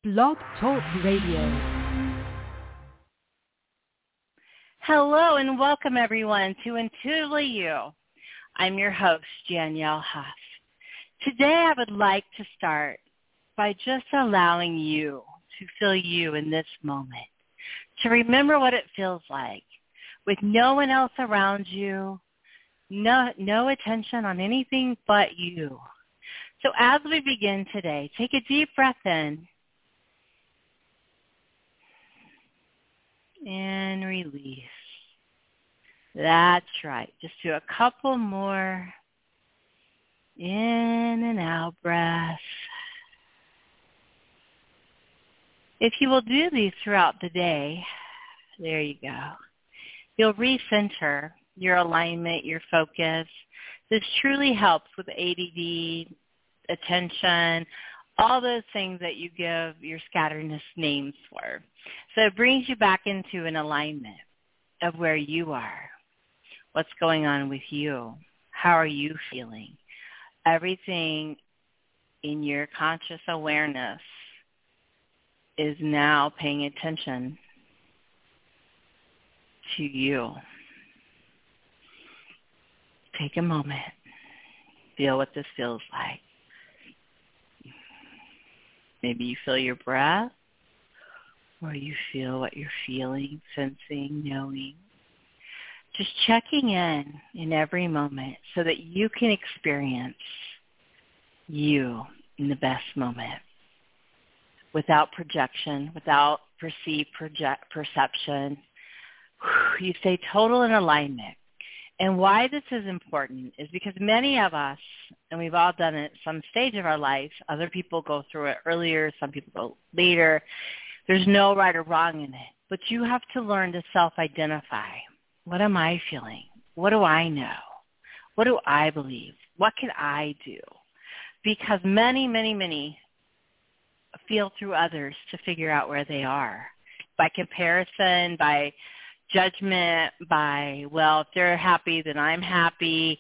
Blog Talk Radio. Hello and welcome everyone to Intuitively You. I'm your host, Danielle Huff. Today I would like to start by just allowing you to feel you in this moment, to remember what it feels like with no one else around you, no attention on anything but you. So as we begin today, take a deep breath in and release. That's right. Just do a couple more in and out breaths. If you will do these throughout the day, there you go. You'll recenter your alignment, your focus. This truly helps with ADD, attention, all those things that you give your scatteredness names for. So it brings you back into an alignment of where you are. What's going on with you? How are you feeling? Everything in your conscious awareness is now paying attention to you. Take a moment. Feel what this feels like. Maybe you feel your breath, or you feel what you're feeling, sensing, knowing. Just checking in every moment so that you can experience you in the best moment without projection, without perceived perception. You stay total in alignment. And why this is important is because many of us, and we've all done it at some stage of our life, other people go through it earlier, some people go later. There's no right or wrong in it. But you have to learn to self-identify. What am I feeling? What do I know? What do I believe? What can I do? Because many feel through others to figure out where they are. By comparison, by judgment, by, well, if they're happy, then I'm happy.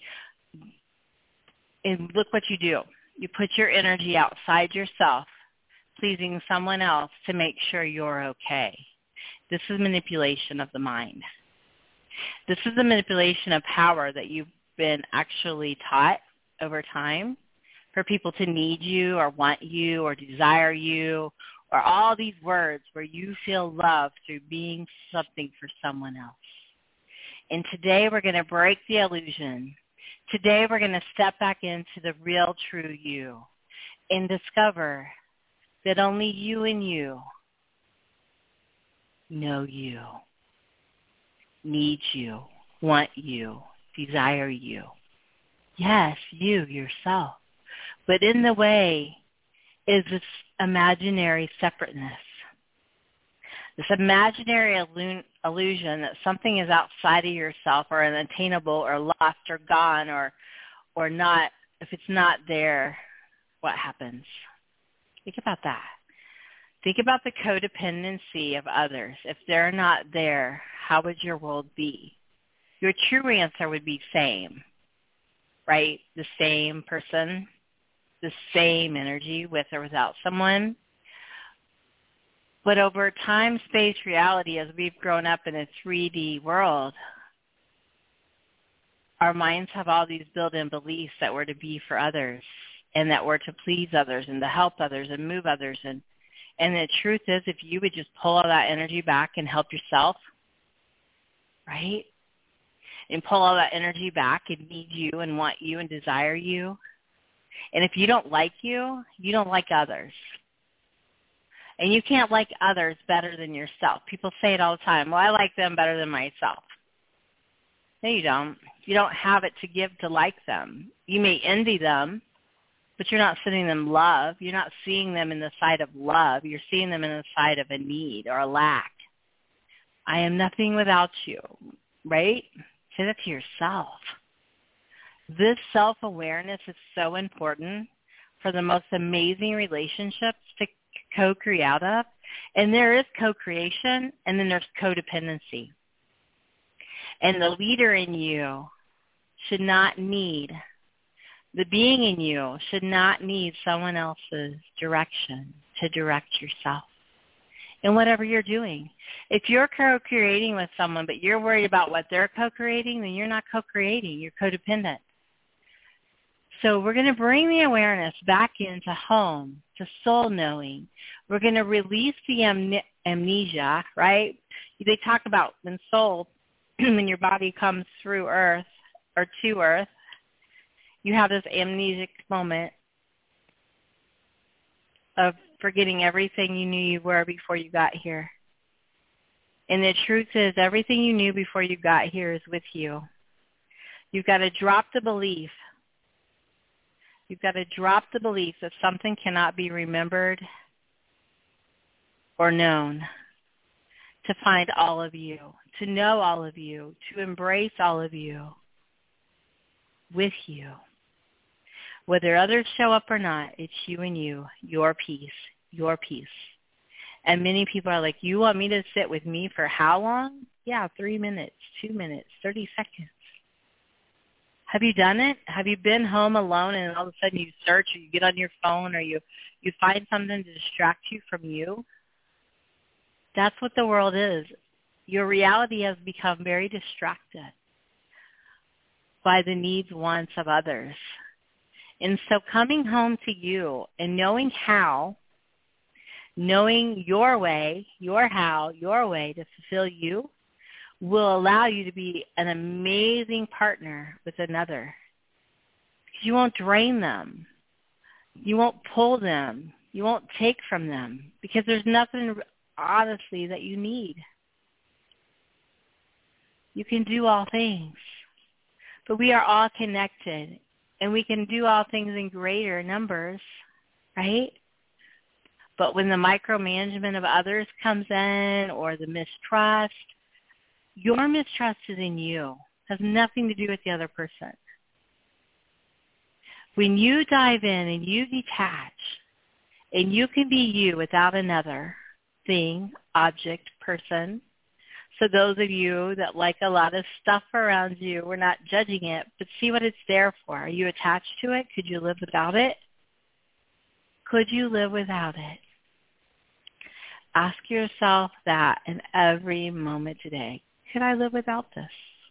And look what you do. You put your energy outside yourself, pleasing someone else to make sure you're okay. This is manipulation of the mind. This is the manipulation of power that you've been actually taught over time for people to need you or want you or desire you, or all these words where you feel love through being something for someone else. And today we're going to break the illusion. Today we're going to step back into the real, true you and discover that only you and you know you, need you, want you, desire you. Yes, you, yourself. But in the way is this imaginary separateness, this imaginary illusion that something is outside of yourself or unattainable or lost or gone or not. If it's not there, what happens? Think about that. Think about the codependency of others. If they're not there, how would your world be? Your true answer would be same, right? The same person, the same energy with or without someone. But over time, space, reality, as we've grown up in a 3D world, our minds have all these built-in beliefs that we're to be for others and that we're to please others and to help others and move others. And the truth is, if you would just pull all that energy back and help yourself, right? And pull all that energy back and need you and want you and desire you. And if you don't like you, you don't like others. And you can't like others better than yourself. People say it all the time. Well, I like them better than myself. No, you don't. You don't have it to give to like them. You may envy them, but you're not sending them love. You're not seeing them in the side of love. You're seeing them in the side of a need or a lack. I am nothing without you, right? Say that to yourself. This self-awareness is so important for the most amazing relationships to co-create out of. And there is co-creation, and then there's codependency. And the leader in you should not need The being in you should not need someone else's direction to direct yourself in whatever you're doing. If you're co-creating with someone, but you're worried about what they're co-creating, then you're not co-creating. You're codependent. So we're going to bring the awareness back into home, to soul knowing. We're going to release the amnesia, right? They talk about when soul, when your body comes through earth or to earth, you have this amnesic moment of forgetting everything you knew you were before you got here. And the truth is, everything you knew before you got here is with you. You've got to drop the belief. You've got to drop the belief that something cannot be remembered or known, to find all of you, to know all of you, to embrace all of you with you. Whether others show up or not, it's you and you, your peace, your peace. And many people are like, you want me to sit with me for how long? Yeah, 3 minutes, 2 minutes, 30 seconds. Have you done it? Have you been home alone and all of a sudden you search or you get on your phone or you find something to distract you from you? That's what the world is. Your reality has become very distracted by the needs, wants of others. And so coming home to you and knowing how, knowing your way, your how, your way to fulfill you will allow you to be an amazing partner with another. Because you won't drain them. You won't pull them. You won't take from them. Because there's nothing, honestly, that you need. You can do all things. But we are all connected. And we can do all things in greater numbers, right? But when the micromanagement of others comes in or the mistrust, your mistrust is in you. It has nothing to do with the other person. When you dive in and you detach, and you can be you without another thing, object, person. So those of you that like a lot of stuff around you, we're not judging it, but see what it's there for. Are you attached to it? Could you live without it? Could you live without it? Ask yourself that in every moment today. Could I live without this?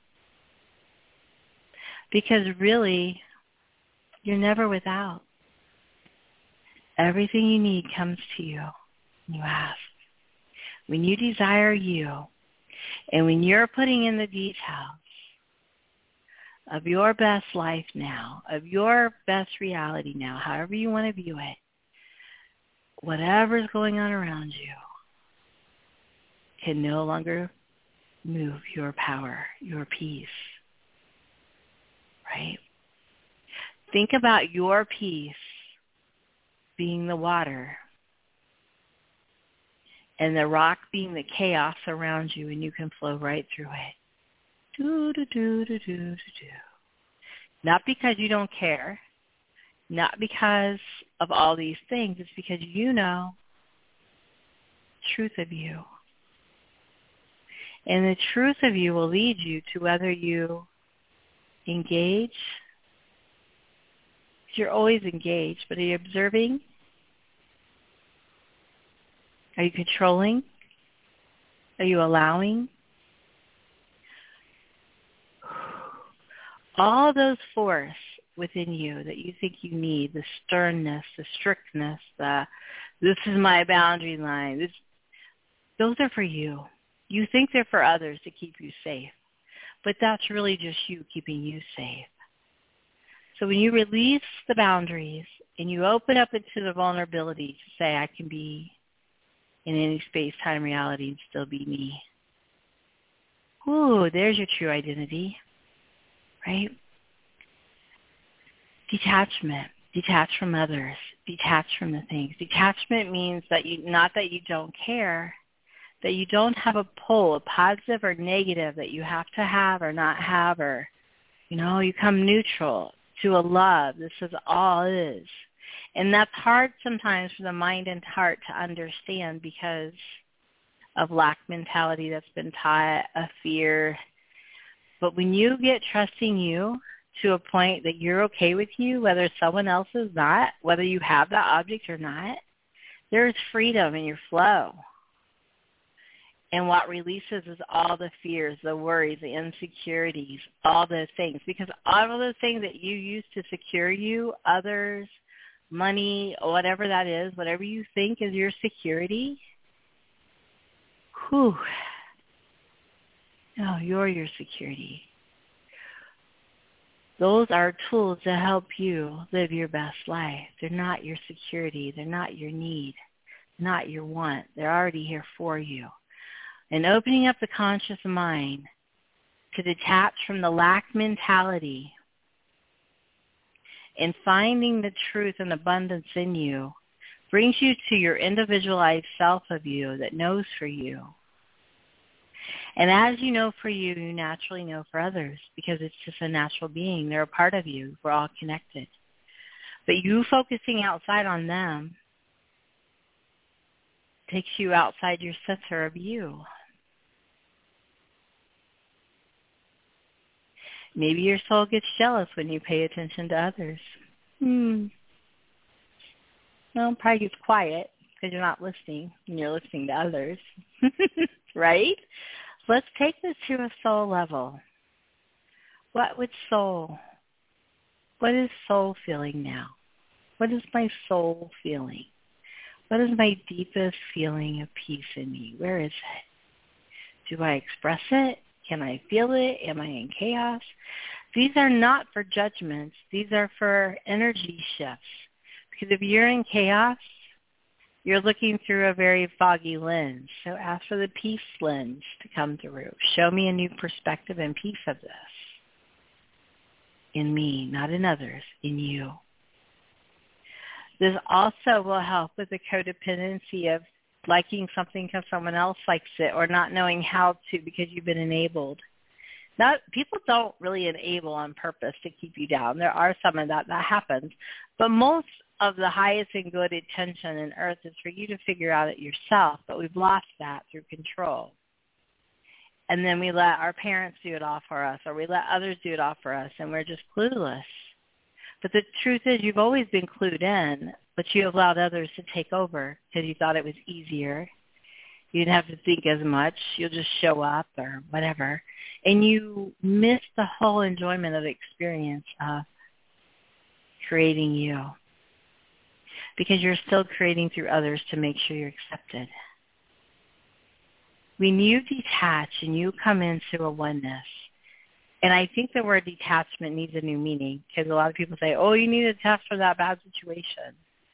Because really, you're never without. Everything you need comes to you when you ask. When you desire you, and when you're putting in the details of your best life now, of your best reality now, however you want to view it, whatever's going on around you can no longer move your power, your peace, right? Think about your peace being the water and the rock being the chaos around you, and you can flow right through it. Do, do, do, do, do, do, do. Not because you don't care, not because of all these things. It's because you know the truth of you. And the truth of you will lead you to whether you engage. You're always engaged, but are you observing? Are you controlling? Are you allowing? All those force within you that you think you need, the sternness, the strictness, this is my boundary line, those are for you. You think they're for others to keep you safe, but that's really just you keeping you safe. So when you release the boundaries and you open up into the vulnerability to say, I can be in any space, time, reality and still be me. Ooh, there's your true identity, right? Detachment. Detach from others. Detach from the things. Detachment means that not that you don't care, that you don't have a pull, a positive or negative that you have to have or not have, or, you come neutral to a love. This is all it is. And that's hard sometimes for the mind and heart to understand because of lack mentality that's been taught, a fear. But when you get trusting you to a point that you're okay with you, whether someone else is not, whether you have that object or not, there's freedom in your flow. And what releases is all the fears, the worries, the insecurities, all those things. Because all of those things that you use to secure you, others, money, whatever that is, whatever you think is your security, no, you're your security. Those are tools to help you live your best life. They're not your security. They're not your need, not your want. They're already here for you. And opening up the conscious mind to detach from the lack mentality and finding the truth and abundance in you brings you to your individualized self of you that knows for you. And as you know for you, you naturally know for others because it's just a natural being. They're a part of you. We're all connected. But you focusing outside on them takes you outside your center of you. Maybe your soul gets jealous when you pay attention to others. Well, probably gets quiet because you're not listening and you're listening to others. Right? Let's take this to a soul level. What is soul feeling now? What is my soul feeling? What is my deepest feeling of peace in me? Where is it? Do I express it? Can I feel it? Am I in chaos? These are not for judgments. These are for energy shifts. Because if you're in chaos, you're looking through a very foggy lens. So ask for the peace lens to come through. Show me a new perspective and piece of this. In me, not in others, in you. This also will help with the codependency of liking something because someone else likes it or not knowing how to because you've been enabled. People don't really enable on purpose to keep you down. There are some of that happens. But most of the highest and good intention in earth is for you to figure out it yourself, but we've lost that through control. And then we let our parents do it all for us, or we let others do it all for us, and we're just clueless. But the truth is you've always been clued in, but you allowed others to take over because you thought it was easier. You didn't have to think as much. You'll just show up or whatever. And you miss the whole enjoyment of the experience of creating you. Because you're still creating through others to make sure you're accepted. When you detach and you come into a oneness, and I think the word detachment needs a new meaning because a lot of people say, oh, you need to detach from that bad situation.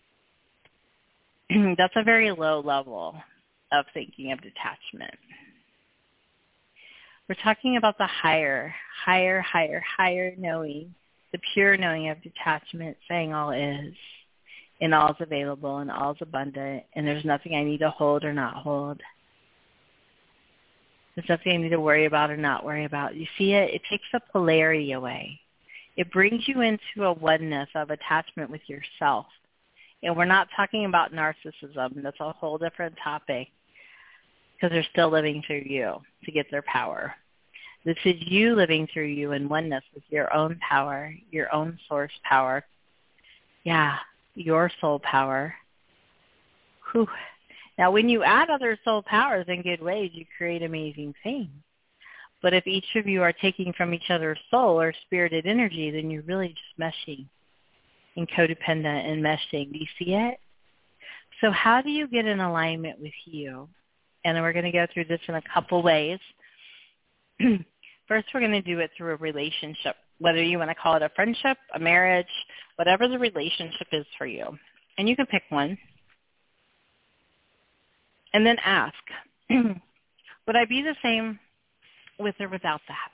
That's a very low level of thinking of detachment. We're talking about the higher knowing, the pure knowing of detachment, saying all is, and all is available, and all is abundant, and there's nothing I need to hold or not hold. There's nothing I need to worry about or not worry about. You see it? It takes the polarity away. It brings you into a oneness of attachment with yourself. And we're not talking about narcissism. That's a whole different topic because they're still living through you to get their power. This is you living through you in oneness with your own power, your own source power. Yeah, your soul power. Whew. Now, when you add other soul powers in good ways, you create amazing things. But if each of you are taking from each other's soul or spirited energy, then you're really just meshing and codependent and meshing. Do you see it? So how do you get in alignment with you? And then we're going to go through this in a couple ways. First, we're going to do it through a relationship, whether you want to call it a friendship, a marriage, whatever the relationship is for you. And you can pick one. And then ask, would I be the same with or without that?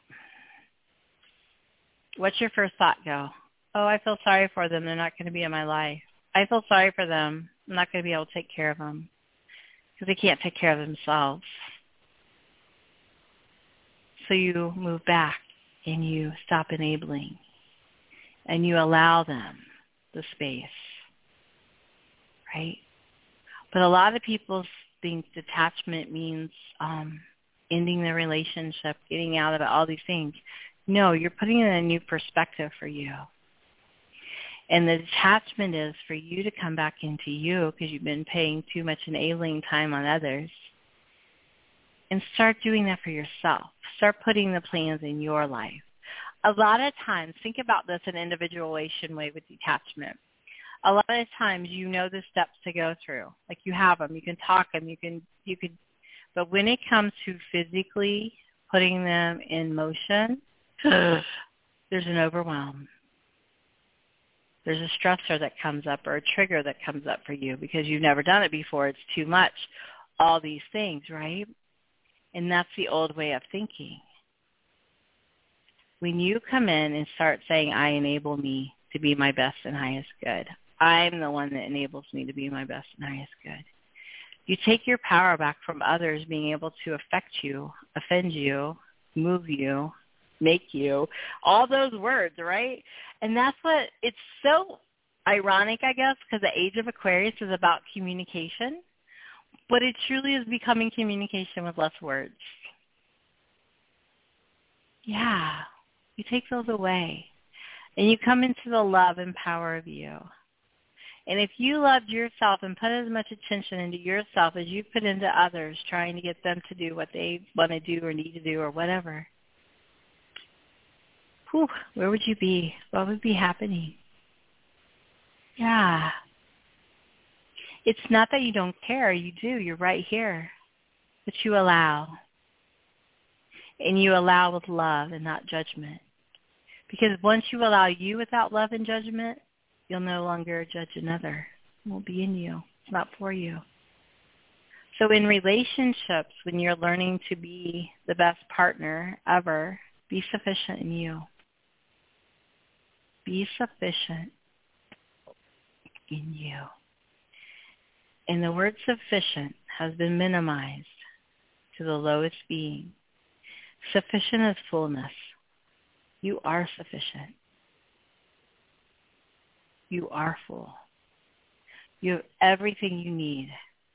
What's your first thought go? Oh, I feel sorry for them. They're not going to be in my life. I feel sorry for them. I'm not going to be able to take care of them because they can't take care of themselves. So you move back and you stop enabling and you allow them the space, right? But a lot of people think detachment means ending the relationship, getting out of it, all these things. No, you're putting in a new perspective for you. And the detachment is for you to come back into you because you've been paying too much enabling time on others. And start doing that for yourself. Start putting the plans in your life. A lot of times, think about this in an individuation way with detachment. A lot of times you know the steps to go through. Like you have them, you can talk them, you can, but when it comes to physically putting them in motion, there's an overwhelm. There's a stressor that comes up or a trigger that comes up for you because you've never done it before. It's too much. All these things, right? And that's the old way of thinking. When you come in and start saying, I enable me to be my best and highest good. I'm the one that enables me to be my best and highest good. You take your power back from others being able to affect you, offend you, move you, make you, all those words, right? And that's what, it's so ironic, I guess, because the age of Aquarius is about communication, but it truly is becoming communication with less words. Yeah, you take those away, and you come into the love and power of you. And if you loved yourself and put as much attention into yourself as you put into others, trying to get them to do what they want to do or need to do or whatever, where would you be? What would be happening? Yeah. It's not that you don't care. You do. You're right here. But you allow. And you allow with love and not judgment. Because once you allow you without love and judgment, you'll no longer judge another. It won't be in you. It's not for you. So in relationships, when you're learning to be the best partner ever, be sufficient in you. Be sufficient in you. And the word sufficient has been minimized to the lowest being. Sufficient is fullness. You are sufficient. You are full. You have everything you need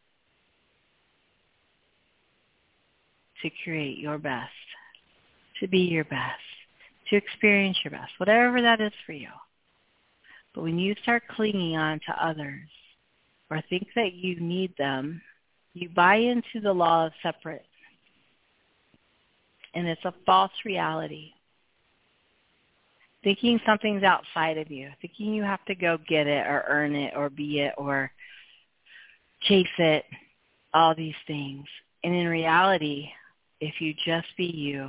to create your best, to be your best, to experience your best, whatever that is for you. But when you start clinging on to others or think that you need them, you buy into the law of separate. And it's a false reality. Thinking something's outside of you, thinking you have to go get it or earn it or be it or chase it, all these things. And in reality, if you just be you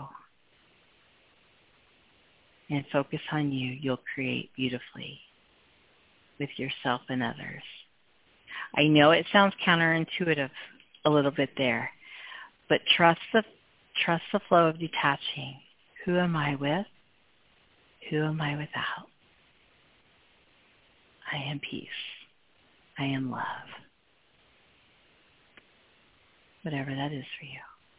and focus on you, you'll create beautifully with yourself and others. I know it sounds counterintuitive a little bit there, but trust the flow of detaching. Who am I with? Who am I without? I am peace. I am love. Whatever that is for you.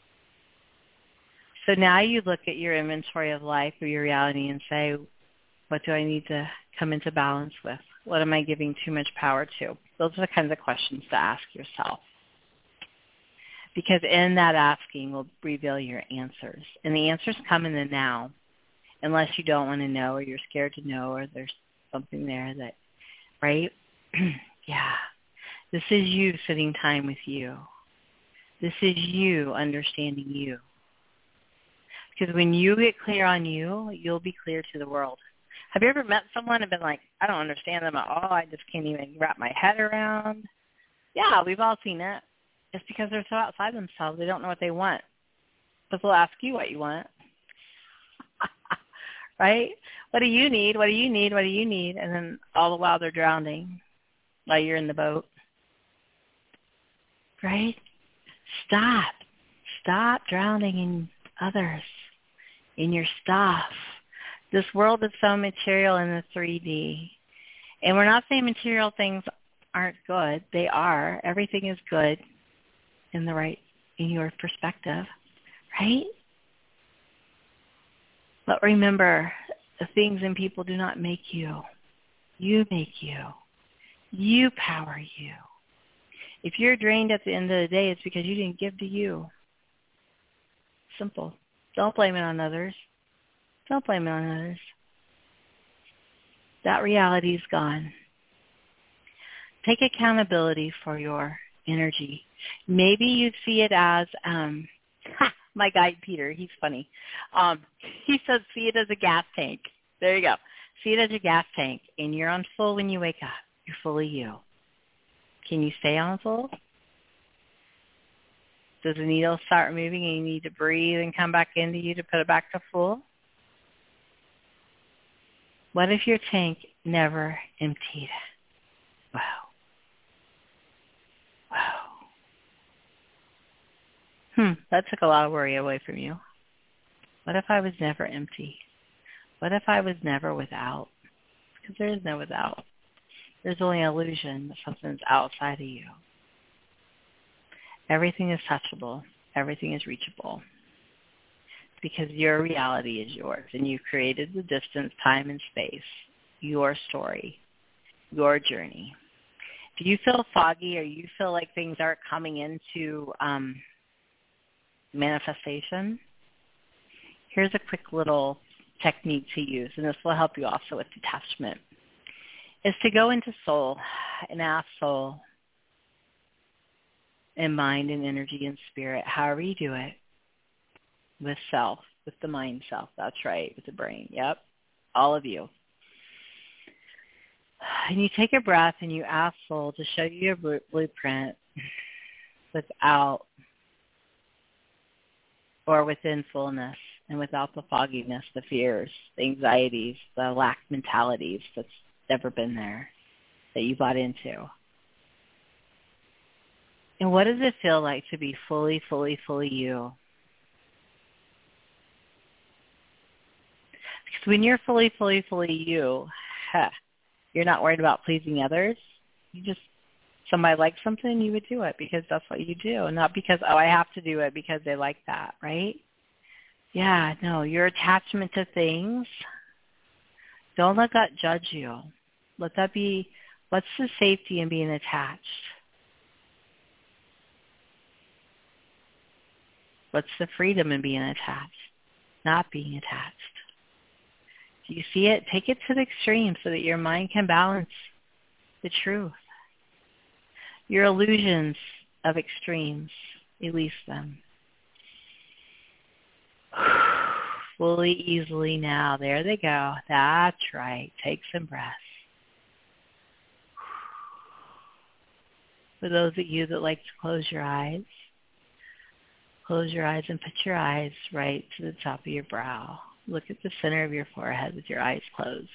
So now you look at your inventory of life or your reality and say, what do I need to come into balance with? What am I giving too much power to? Those are the kinds of questions to ask yourself. Because in that asking will reveal your answers. And the answers come in the now, unless you don't want to know or you're scared to know or there's something there that, right? Yeah. This is you sitting time with you. This is you understanding you. Because when you get clear on you, you'll be clear to the world. Have you ever met someone and been like, I don't understand them at all. I just can't even wrap my head around? Yeah, we've all seen it. It's because they're so outside themselves. They don't know what they want. But they'll ask you what you want. Right? What do you need? What do you need? What do you need? And then all the while they're drowning while you're in the boat. Right? Stop. Stop drowning in others, in your stuff. This world is so material in the 3D. And we're not saying material things aren't good. They are. Everything is good in your perspective, right? But remember, the things and people do not make you. You make you. You power you. If you're drained at the end of the day, it's because you didn't give to you. Simple. Don't blame it on others. Don't blame it on others. That reality is gone. Take accountability for your energy. Maybe you see it as, my guide Peter, he's funny. He says, see it as a gas tank. There you go. See it as a gas tank, and you're on full when you wake up. You're fully you. Can you stay on full? Does the needle start moving and you need to breathe and come back into you to put it back to full? What if your tank never emptied? Wow. Wow. That took a lot of worry away from you. What if I was never empty? What if I was never without? Because there is no without. There's only an illusion that something's outside of you. Everything is touchable. Everything is reachable. Because your reality is yours, and you created the distance, time, and space, your story, your journey. Do you feel foggy, or you feel like things aren't coming into manifestation? Here's a quick little technique to use, and this will help you also with detachment, is to go into soul and ask soul and mind and energy and spirit, however you do it, with self, with the mind self. That's right, with the brain. Yep, all of you. And you take a breath and you ask soul to show you your blueprint without or within fullness and without the fogginess, the fears, the anxieties, the lack mentalities that's never been there, that you bought into. And what does it feel like to be fully, fully, fully you? Because when you're fully, fully, fully you, you're not worried about pleasing others. You just, somebody likes something, you would do it because that's what you do. Not because, I have to do it because they like that, right? Yeah, no, your attachment to things, don't let that judge you. Let that be, what's the safety in being attached? What's the freedom in being attached? Not being attached. Do you see it? Take it to the extreme so that your mind can balance the truth. Your illusions of extremes, release them. Fully, easily now. There they go. That's right. Take some breaths. For those of you that like to close your eyes and put your eyes right to the top of your brow. Look at the center of your forehead with your eyes closed.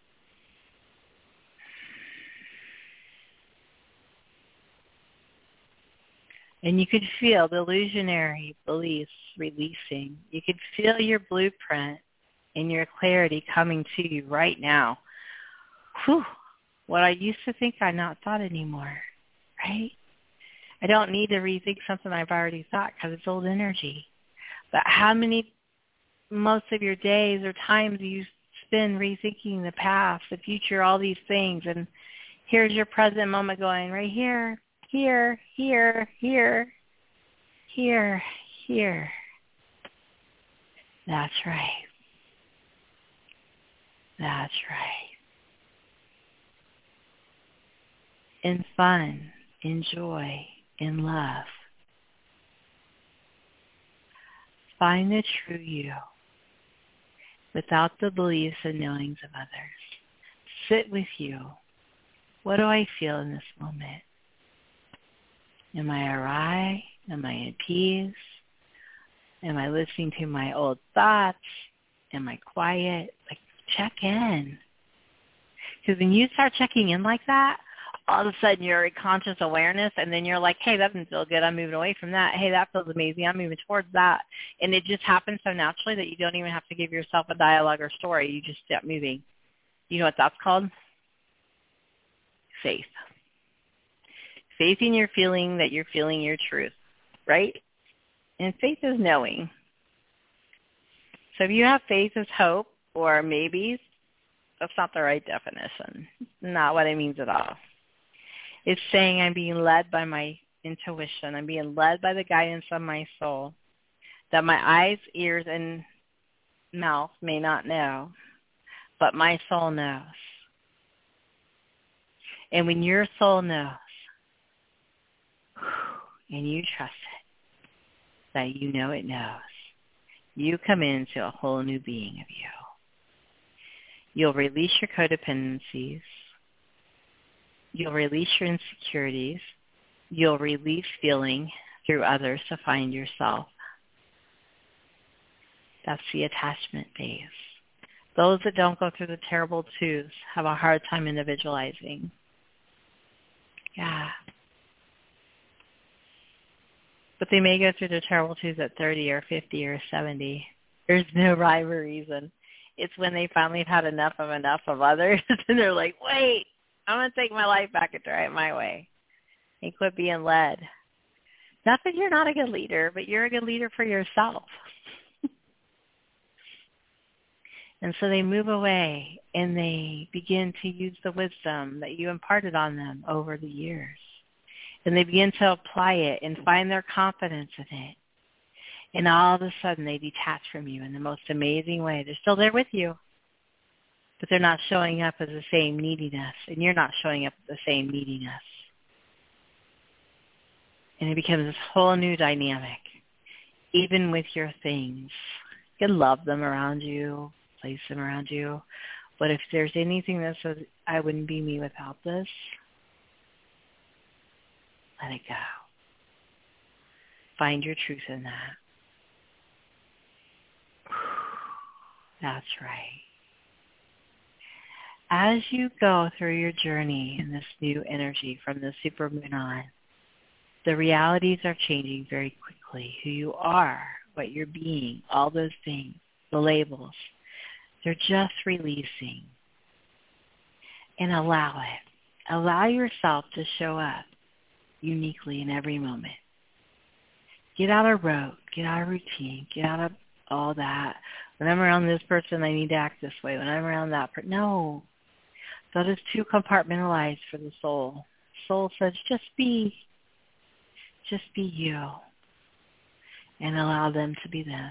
And you could feel the illusionary beliefs releasing. You could feel your blueprint and your clarity coming to you right now. Whew, what I used to think I not thought anymore, right? I don't need to rethink something I've already thought because it's old energy. But how many, most of your days or times you spend rethinking the past, the future, all these things, and here's your present moment going right here, here, here, here, here, here. That's right. That's right. In fun, in joy, in love. Find the true you without the beliefs and knowings of others. Sit with you. What do I feel in this moment? Am I awry? Am I at peace? Am I listening to my old thoughts? Am I quiet? Like, check in. Because when you start checking in like that, all of a sudden you're in conscious awareness, and then you're like, hey, that doesn't feel good. I'm moving away from that. Hey, that feels amazing. I'm moving towards that. And it just happens so naturally that you don't even have to give yourself a dialogue or story. You just start moving. You know what that's called? Faith. Faith in your feeling that you're feeling your truth, right? And faith is knowing. So if you have faith as hope or maybes, that's not the right definition. Not what it means at all. It's saying I'm being led by my intuition. I'm being led by the guidance of my soul. That my eyes, ears, and mouth may not know, but my soul knows. And when your soul knows, and you trust it, that you know it knows, you come into a whole new being of you. You'll release your codependencies. You'll release your insecurities. You'll release feeling through others to find yourself. That's the attachment phase. Those that don't go through the terrible twos have a hard time individualizing. Yeah. But they may go through the terrible twos at 30 or 50 or 70. There's no rhyme or reason. It's when they finally have had enough of others, and they're like, wait, I'm going to take my life back and try it my way and quit being led. Not that you're not a good leader, but you're a good leader for yourself. And so they move away, and they begin to use the wisdom that you imparted on them over the years. And they begin to apply it and find their confidence in it. And all of a sudden, they detach from you in the most amazing way. They're still there with you, but they're not showing up as the same neediness, and you're not showing up as the same neediness. And it becomes this whole new dynamic, even with your things. You can love them around you, place them around you, but if there's anything that says, I wouldn't be me without this, let it go. Find your truth in that. That's right. As you go through your journey in this new energy from the supermoon on, the realities are changing very quickly. Who you are, what you're being, all those things, the labels, they're just releasing. And allow it. Allow yourself to show up uniquely in every moment. Get out of rote, get out of routine, get out of all that. When I'm around this person, I need to act this way. When I'm around that person, no. That is too compartmentalized for the soul. Soul says, just be you, and allow them to be them.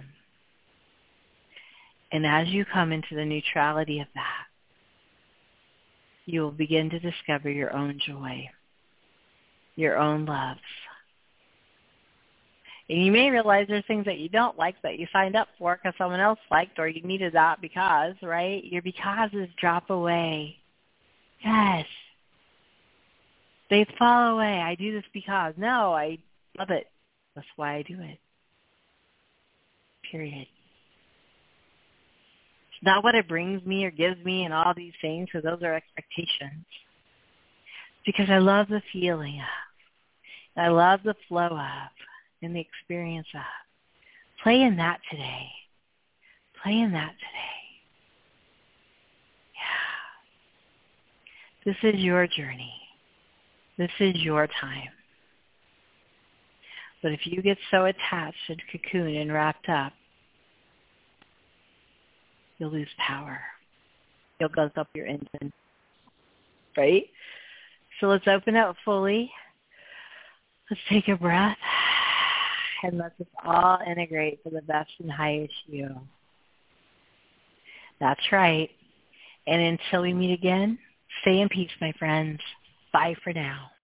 And as you come into the neutrality of that, you will begin to discover your own joy, your own loves. And you may realize there's things that you don't like that you signed up for because someone else liked, or you needed that because, right? Your becauses drop away. Yes. They fall away. I do this because. No, I love it. That's why I do it. Period. It's not what it brings me or gives me and all these things, because those are expectations. Because I love the feeling of, I love the flow of, and the experience of. Play in that today. Play in that today. Yeah. This is your journey. This is your time. But if you get so attached and cocooned and wrapped up, you'll lose power. You'll buzz up your engine. Right? So let's open up fully. Let's take a breath. And let's just all integrate for the best and highest you. That's right. And until we meet again, stay in peace, my friends. Bye for now.